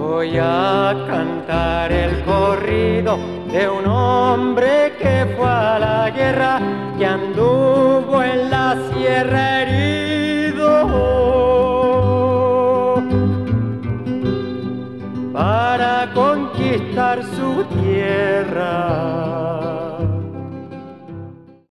Voy a cantar el corrido de un hombre que fue a la guerra, que anduvo en la sierra herido para conquistar su tierra.